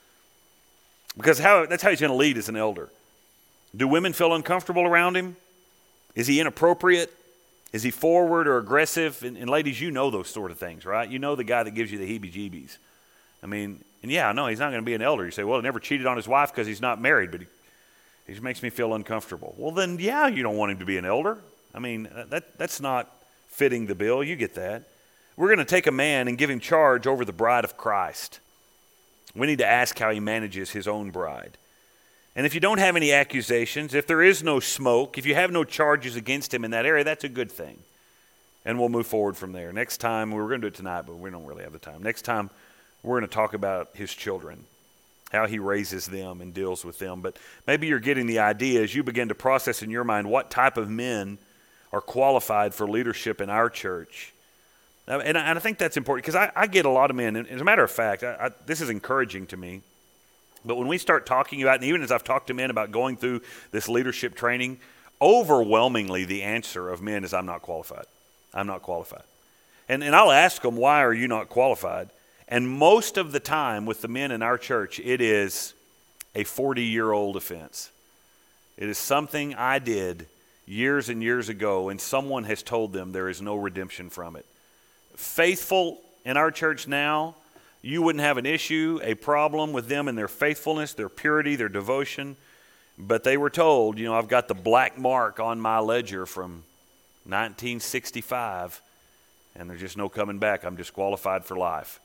Because how, that's how he's going to lead as an elder. Do women feel uncomfortable around him? Is he inappropriate? Is he forward or aggressive? And, and ladies, you know those sort of things, right? You know the guy that gives you the heebie-jeebies. I mean, and yeah, no, he's not going to be an elder. You say, well, he never cheated on his wife because he's not married, but he He makes me feel uncomfortable. Well, then, yeah, you don't want him to be an elder. I mean, that that's not fitting the bill. You get that. We're going to take a man and give him charge over the bride of Christ. We need to ask how he manages his own bride. And if you don't have any accusations, if there is no smoke, if you have no charges against him in that area, that's a good thing. and we'll move forward from there. Next time, we were going to do it tonight, but we don't really have the time. Next time, we're going to talk about his children, how he raises them and deals with them. But maybe you're getting the idea as you begin to process in your mind what type of men are qualified for leadership in our church. And I, and I think that's important because I, I get a lot of men, and as a matter of fact, I, I, this is encouraging to me. But when we start talking about, and even as I've talked to men about going through this leadership training, overwhelmingly the answer of men is, I'm not qualified. I'm not qualified. And, and I'll ask them, why are you not qualified? And most of the time with the men in our church, it is a forty-year-old offense. It is something I did years and years ago, and someone has told them there is no redemption from it. Faithful in our church now, you wouldn't have an issue, a problem with them and their faithfulness, their purity, their devotion. But they were told, you know, I've got the black mark on my ledger from nineteen sixty-five, and there's just no coming back. I'm disqualified for life.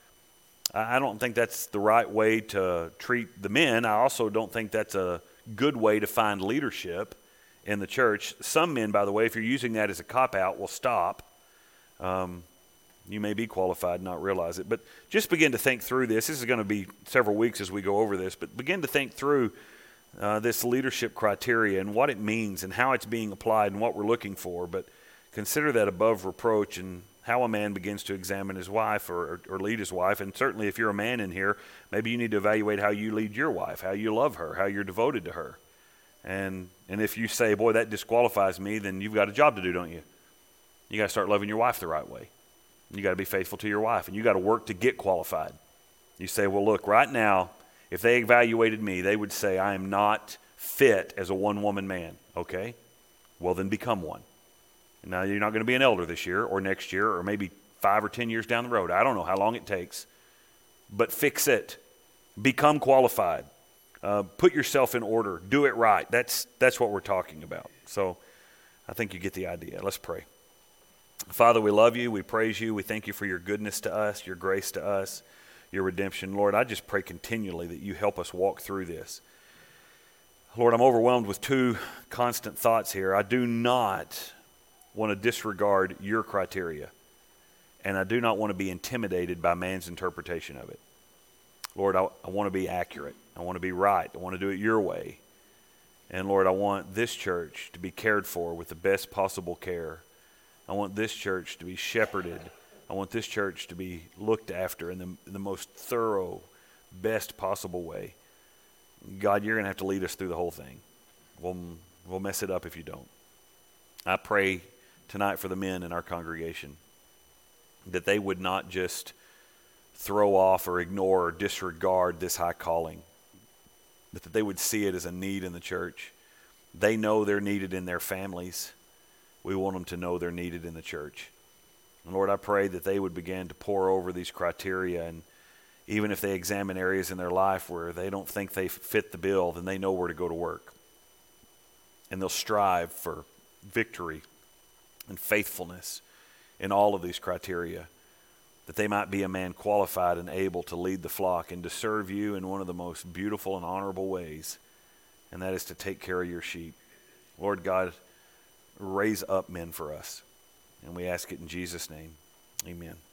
I don't think that's the right way to treat the men. I also don't think that's a good way to find leadership in the church. Some men, by the way, if you're using that as a cop-out, will stop. Um, You may be qualified and not realize it. But just begin to think through this. This is going to be several weeks as we go over this. But begin to think through uh, this leadership criteria and what it means and how it's being applied and what we're looking for. But consider that above reproach and how a man begins to examine his wife or, or lead his wife. And certainly if you're a man in here, maybe you need to evaluate how you lead your wife, how you love her, how you're devoted to her. And and if you say, boy, that disqualifies me, then you've got a job to do, don't you? You got to start loving your wife the right way. You got to be faithful to your wife, and you got to work to get qualified. You say, well, look, right now, if they evaluated me, they would say I am not fit as a one-woman man. Okay, well, then become one. Now, you're not going to be an elder this year or next year or maybe five or ten years down the road. I don't know how long it takes, but fix it. Become qualified. Uh, put yourself in order. Do it right. That's, that's what we're talking about. So I think you get the idea. Let's pray. Father, we love you, we praise you, we thank you for your goodness to us, your grace to us, your redemption. Lord, I just pray continually that you help us walk through this. Lord, I'm overwhelmed with two constant thoughts here. I do not want to disregard your criteria, and I do not want to be intimidated by man's interpretation of it. Lord, I, I want to be accurate. I want to be right. I want to do it your way. And Lord, I want this church to be cared for with the best possible care. I want this church to be shepherded. I want this church to be looked after in the, in the most thorough, best possible way. God, you're going to have to lead us through the whole thing. We'll, we'll mess it up if you don't. I pray tonight for the men in our congregation that they would not just throw off or ignore or disregard this high calling, but that they would see it as a need in the church. They know they're needed in their families. We want them to know they're needed in the church. And Lord, I pray that they would begin to pore over these criteria, and even if they examine areas in their life where they don't think they fit the bill, then they know where to go to work. And they'll strive for victory and faithfulness in all of these criteria, that they might be a man qualified and able to lead the flock and to serve you in one of the most beautiful and honorable ways, and that is to take care of your sheep. Lord God, raise up men for us. And we ask it in Jesus' name. Amen.